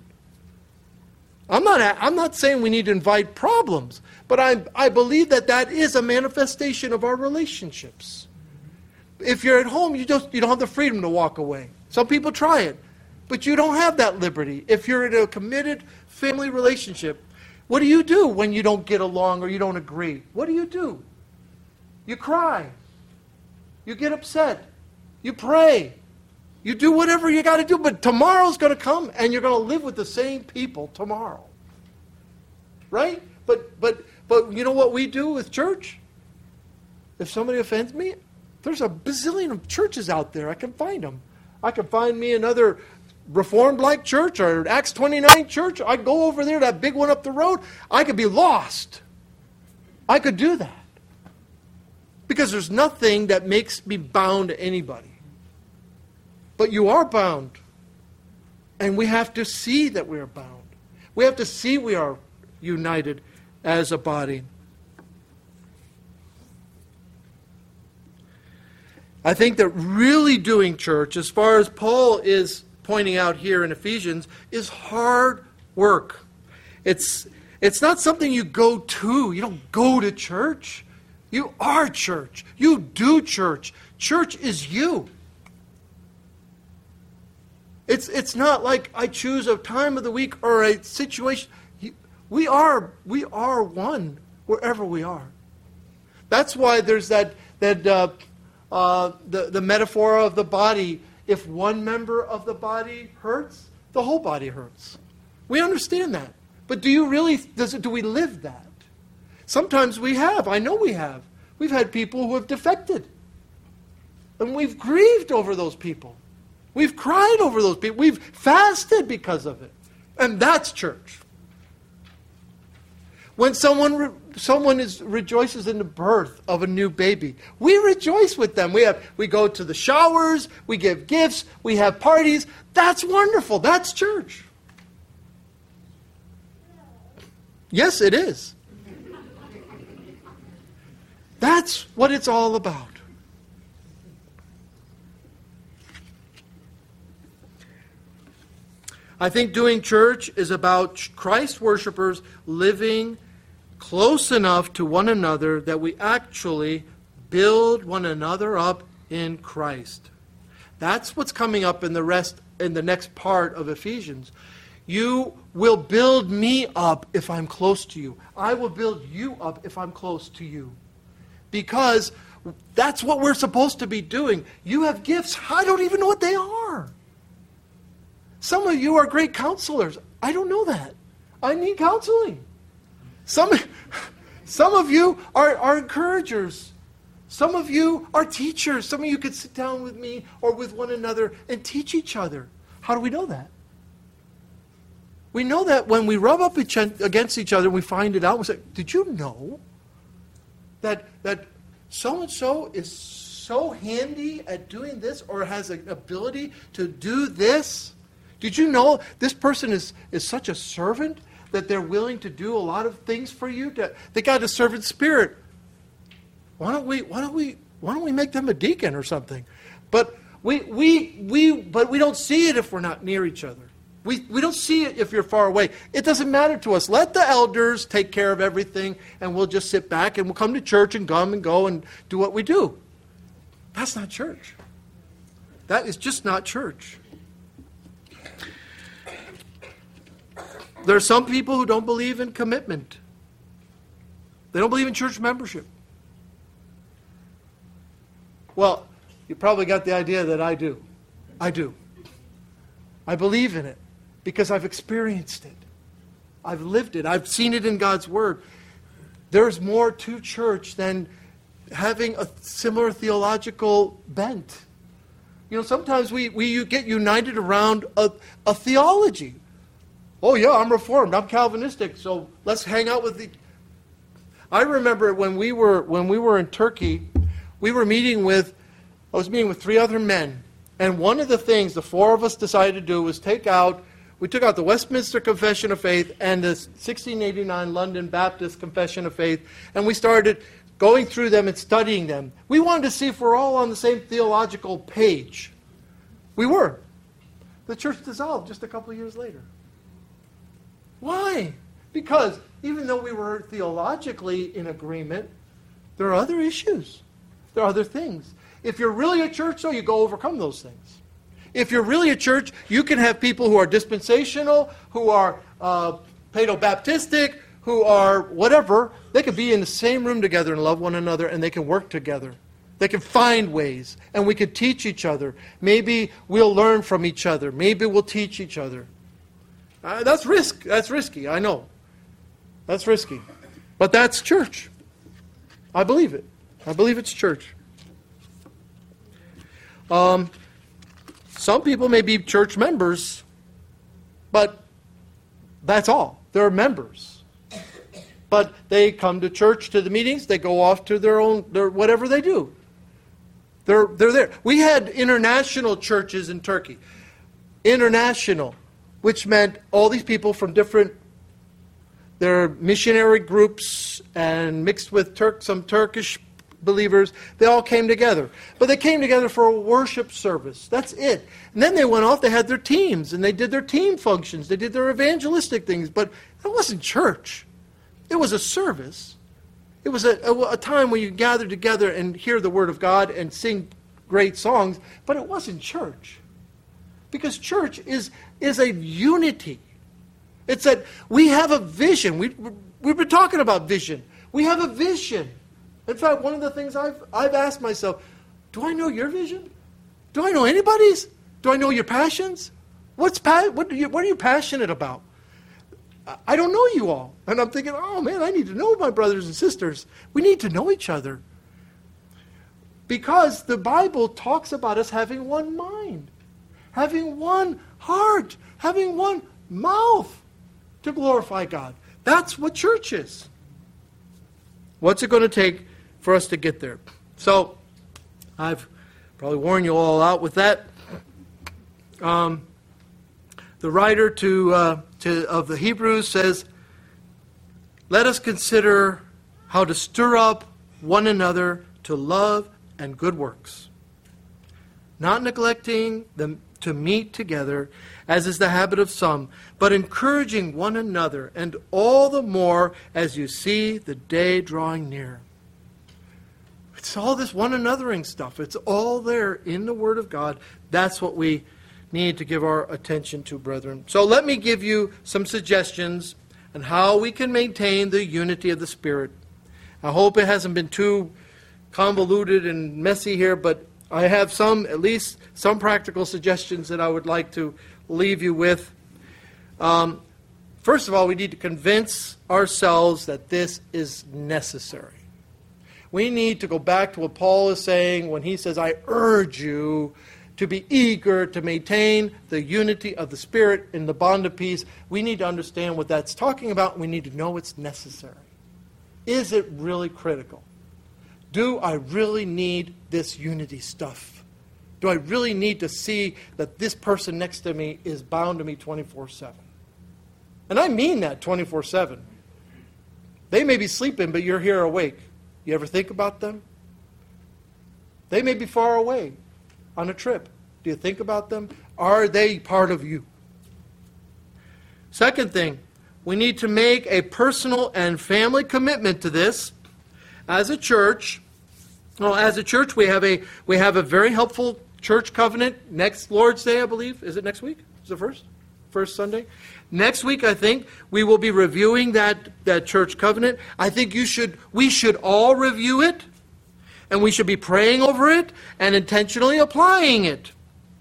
I'm not, I'm not saying we need to invite problems, but I, I believe that that is a manifestation of our relationships. If you're at home, you, just, you don't have the freedom to walk away. Some people try it, but you don't have that liberty. If you're in a committed family relationship, what do you do when you don't get along or you don't agree? What do you do? You cry. You get upset. You pray. You do whatever you got to do, but tomorrow's going to come, and you're going to live with the same people tomorrow. right? But but but you know what we do with church? If somebody offends me, there's a bazillion of churches out there. I can find them. I can find me another Reformed-like church or Acts twenty-nine church. I go over there, that big one up the road. I could be lost. I could do that. Because there's nothing that makes me bound to anybody. But you are bound. And we have to see that we are bound. We have to see we are united as a body. I think that really doing church, as far as Paul is pointing out here in Ephesians, is hard work. It's, it's not something you go to. You don't go to church. You are church. You do church. Church is you. It's, it's not like I choose a time of the week or a situation. We are, we are one wherever we are. That's why there's that, that uh, uh, the, the metaphor of the body. If one member of the body hurts, the whole body hurts. We understand that. But do you really, does it, do we live that? Sometimes we have. I know we have. We've had people who have defected. And we've grieved over those people. We've cried over those people. We've fasted because of it. And that's church. When someone re- someone is rejoices in the birth of a new baby, we rejoice with them. We have we go to the showers, we give gifts, we have parties. That's wonderful. That's church. Yes, it is. That's what it's all about. I think doing church is about Christ worshipers living close enough to one another that we actually build one another up in Christ. That's what's coming up in the rest in the next part of Ephesians. You will build me up if I'm close to you. I will build you up if I'm close to you. Because that's what we're supposed to be doing. You have gifts. I don't even know what they are. Some of you are great counselors. I don't know that. I need counseling. Some, some of you are, are encouragers. Some of you are teachers. Some of you could sit down with me or with one another and teach each other. How do we know that? We know that when we rub up each, against each other and we find it out, we say, did you know that that so-and-so is so handy at doing this or has an ability to do this? Did you know this person is, is such a servant that they're willing to do a lot of things for you? To, they got a servant spirit. Why don't we why don't we why don't we make them a deacon or something? But we we we but we don't see it if we're not near each other. We we don't see it if you're far away. It doesn't matter to us. Let the elders take care of everything and we'll just sit back and we'll come to church and come and go and do what we do. That's not church. That is just not church. There are some people who don't believe in commitment. They don't believe in church membership. Well, you probably got the idea that I do. I do. I believe in it because I've experienced it. I've lived it. I've seen it in God's Word. There's more to church than having a similar theological bent. You know, sometimes we, we get united around a, a theology. Oh yeah, I'm Reformed, I'm Calvinistic, so let's hang out with the... I remember when we were when we were in Turkey, we were meeting with, I was meeting with three other men, and one of the things the four of us decided to do was take out, we took out the Westminster Confession of Faith and the sixteen eighty-nine London Baptist Confession of Faith, and we started going through them and studying them. We wanted to see if we're all on the same theological page. We were. The church dissolved just a couple of years later. Why? Because even though we were theologically in agreement, there are other issues. There are other things. If you're really a church, though, you go overcome those things. If you're really a church, you can have people who are dispensational, who are uh, Paedo-Baptistic, who are whatever. They can be in the same room together and love one another, and they can work together. They can find ways, and we can teach each other. Maybe we'll learn from each other. Maybe we'll teach each other. Uh, that's risk. That's risky, I know. That's risky. But that's church. I believe it. I believe it's church. Um, some people may be church members, but that's all. They're members. But they come to church, to the meetings, they go off to their own, their whatever they do. They're, they're there. We had international churches in Turkey. International, which meant all these people from different, their missionary groups and mixed with Turk, some Turkish believers, they all came together. But they came together for a worship service. That's it. And then they went off, they had their teams, and they did their team functions. They did their evangelistic things. But it wasn't church. It was a service. It was a, a, a time when you gathered together and hear the Word of God and sing great songs, but it wasn't church. Because church is, is a unity. It's that we have a vision. We, we've been talking about vision. We have a vision. In fact, one of the things I've, I've asked myself, do I know your vision? Do I know anybody's? Do I know your passions? What's pa- what, are you, what are you passionate about? I don't know you all. And I'm thinking, oh man, I need to know my brothers and sisters. We need to know each other. Because the Bible talks about us having one mind, having one heart, having one mouth to glorify God. That's what church is. What's it going to take for us to get there? So, I've probably worn you all out with that. Um, the writer to, uh, to of the Hebrews says, let us consider how to stir up one another to love and good works, not neglecting them to meet together, as is the habit of some, but encouraging one another, and all the more as you see the day drawing near. It's all this one anothering stuff. It's all there in the Word of God. That's what we need to give our attention to, brethren. So let me give you some suggestions on how we can maintain the unity of the Spirit. I hope it hasn't been too convoluted and messy here, but I have some, at least some practical suggestions that I would like to leave you with. Um, first of all, we need to convince ourselves that this is necessary. We need to go back to what Paul is saying when he says, I urge you to be eager to maintain the unity of the Spirit in the bond of peace. We need to understand what that's talking about, and we need to know it's necessary. Is it really critical? Do I really need this unity stuff? Do I really need to see that this person next to me is bound to me twenty-four seven? And I mean that twenty-four seven. They may be sleeping, but you're here awake. You ever think about them? They may be far away on a trip. Do you think about them? Are they part of you? Second thing, we need to make a personal and family commitment to this. As a church, well, as a church, we have a we have a very helpful church covenant next Lord's Day, I believe. Is it next week? Is it first? First Sunday? Next week, I think, we will be reviewing that, that church covenant. I think you should we should all review it, and we should be praying over it and intentionally applying it.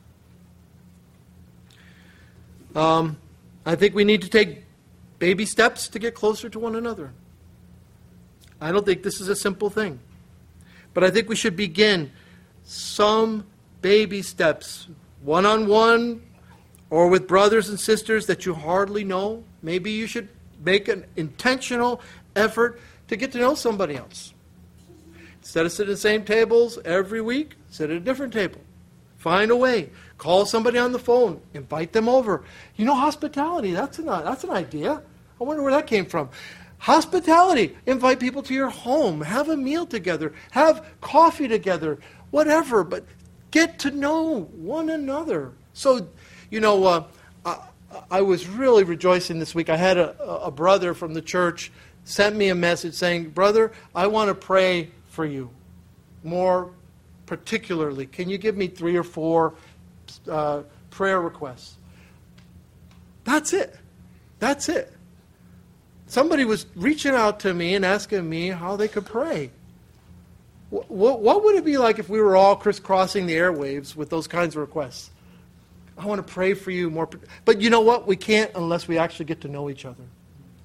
Um, I think we need to take baby steps to get closer to one another. I don't think this is a simple thing. But I think we should begin some baby steps, one-on-one or with brothers and sisters that you hardly know. Maybe you should make an intentional effort to get to know somebody else. Instead of sitting at the same tables every week, sit at a different table. Find a way. Call somebody on the phone. Invite them over. You know, hospitality, that's an, that's an idea. I wonder where that came from. Hospitality. Invite people to your home. Have a meal together. Have coffee together. Whatever. But get to know one another. So, you know, uh, I, I was really rejoicing this week. I had a, a brother from the church sent me a message saying, brother, I want to pray for you more particularly. Can you give me three or four uh, prayer requests? That's it. That's it. Somebody was reaching out to me and asking me how they could pray. What, what, what would it be like if we were all crisscrossing the airwaves with those kinds of requests? I want to pray for you more. But you know what? We can't unless we actually get to know each other.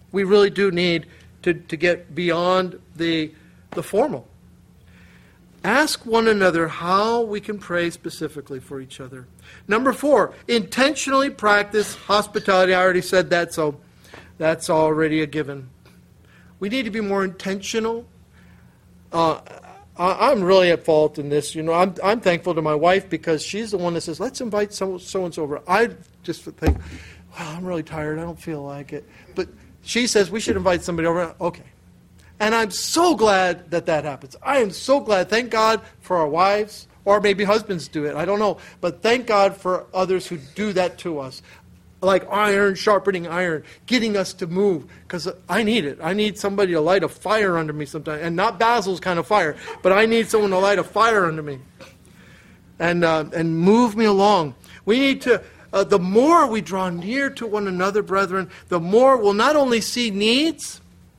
We really do need to, to get beyond the, the formal. Ask one another how we can pray specifically for each other. Number four, intentionally practice hospitality. I already said that, so that's already a given. We need to be more intentional. Uh, I, I'm really at fault in this. You know, I'm, I'm thankful to my wife because she's the one that says, let's invite so, so-and-so over. I just think, wow, I'm really tired. I don't feel like it. But she says, we should invite somebody over. Okay. And I'm so glad that that happens. I am so glad. Thank God for our wives, or maybe husbands do it. I don't know. But thank God for others who do that to us. Like iron sharpening iron, getting us to move. Because I need it. I need somebody to light a fire under me sometimes. And not Basil's kind of fire. But I need someone to light a fire under me. And, uh, and move me along. We need to, uh, the more we draw near to one another, brethren, the more we'll not only see needs,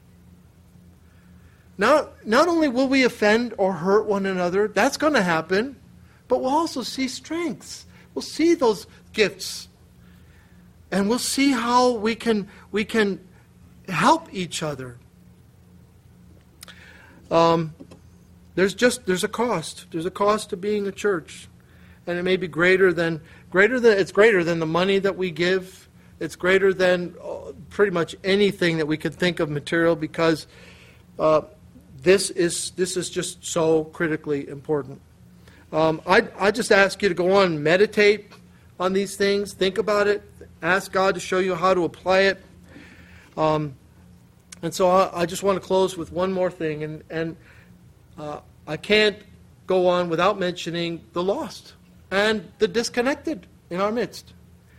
Not, not only will we offend or hurt one another, that's going to happen, but we'll also see strengths. We'll see those gifts. And we'll see how we can, we can help each other. Um, there's just, there's a cost. There's a cost to being a church. And it may be greater than, greater than, it's greater than the money that we give. It's greater than uh, pretty much anything that we could think of material, because uh, This is this is just so critically important. Um, I I just ask you to go on and meditate on these things. Think about it. Ask God to show you how to apply it. Um, and so I, I just want to close with one more thing. And, and uh, I can't go on without mentioning the lost and the disconnected in our midst.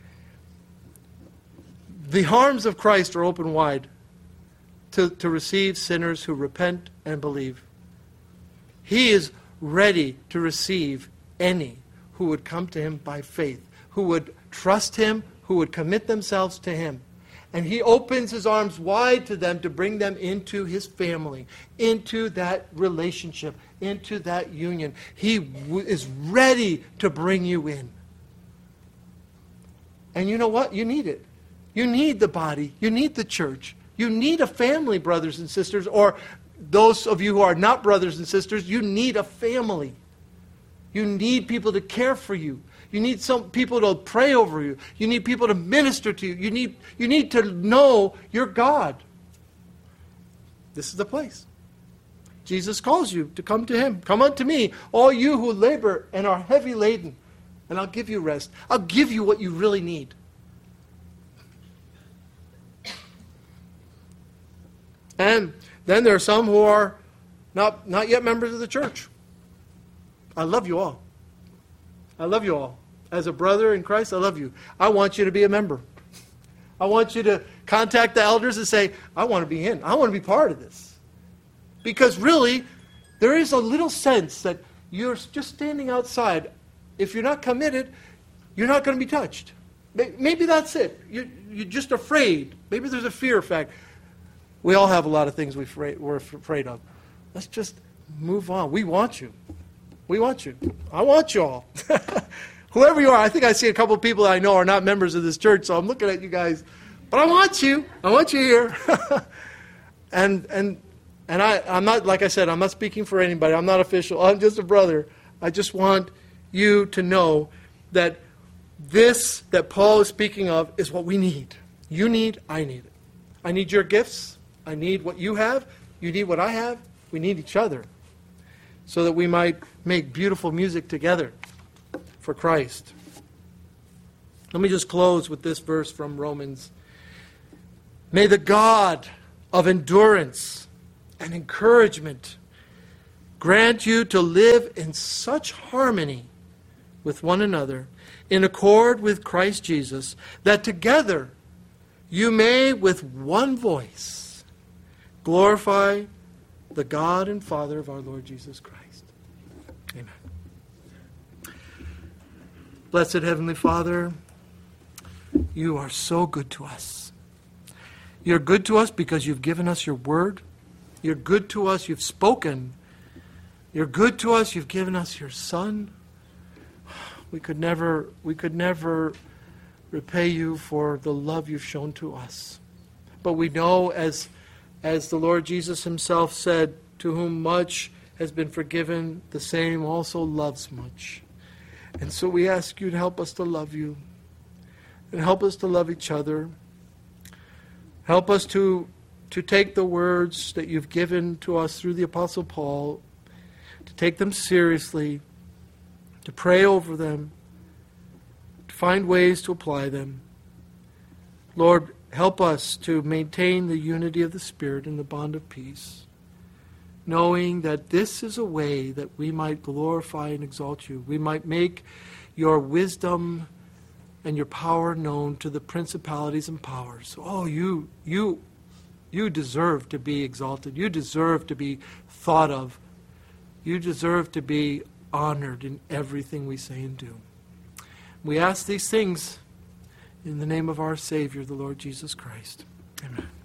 The arms of Christ are open wide to, to receive sinners who repent and believe. He is ready to receive any who would come to him by faith, who would trust him, who would commit themselves to him. And he opens his arms wide to them to bring them into his family, into that relationship, into that union. He w- is ready to bring you in. And you know what? You need it. You need the body. You need the church. You need a family, brothers and sisters, or those of you who are not brothers and sisters, you need a family. You need people to care for you. You need some people to pray over you. You need people to minister to you. You need, you need to know your God. This is the place. Jesus calls you to come to him. Come unto me, all you who labor and are heavy laden, and I'll give you rest. I'll give you what you really need. And then there are some who are not, not yet members of the church. I love you all. I love you all. As a brother in Christ, I love you. I want you to be a member. I want you to contact the elders and say, I want to be in. I want to be part of this. Because really, there is a little sense that you're just standing outside. If you're not committed, you're not going to be touched. Maybe that's it. You're, you're just afraid. Maybe there's a fear fact. We all have a lot of things we afraid, we're afraid of. Let's just move on. We want you. We want you. I want you all. Whoever you are, I think I see a couple of people that I know are not members of this church, so I'm looking at you guys. But I want you. I want you here. and and and I, I'm not, like I said, I'm not speaking for anybody. I'm not official. I'm just a brother. I just want you to know that this that Paul is speaking of is what we need. You need, I need it. I need your gifts. I need what you have. You need what I have. We need each other so that we might make beautiful music together for Christ. Let me just close with this verse from Romans. May the God of endurance and encouragement grant you to live in such harmony with one another, in accord with Christ Jesus, that together you may with one voice glorify the God and Father of our Lord Jesus Christ. Amen. Blessed Heavenly Father, you are so good to us. You're good to us because you've given us your word. You're good to us, you've spoken. You're good to us, you've given us your Son. We could never, we could never repay you for the love you've shown to us. But we know, as, as the Lord Jesus himself said, to whom much has been forgiven, the same also loves much. And so we ask you to help us to love you, and help us to love each other. Help us to, to take the words that you've given to us through the Apostle Paul, to take them seriously, to pray over them, to find ways to apply them. Lord, help us to maintain the unity of the Spirit and the bond of peace, knowing that this is a way that we might glorify and exalt you. We might make your wisdom and your power known to the principalities and powers. Oh, you, you, you deserve to be exalted. You deserve to be thought of. You deserve to be honored in everything we say and do. We ask these things in the name of our Savior, the Lord Jesus Christ. Amen.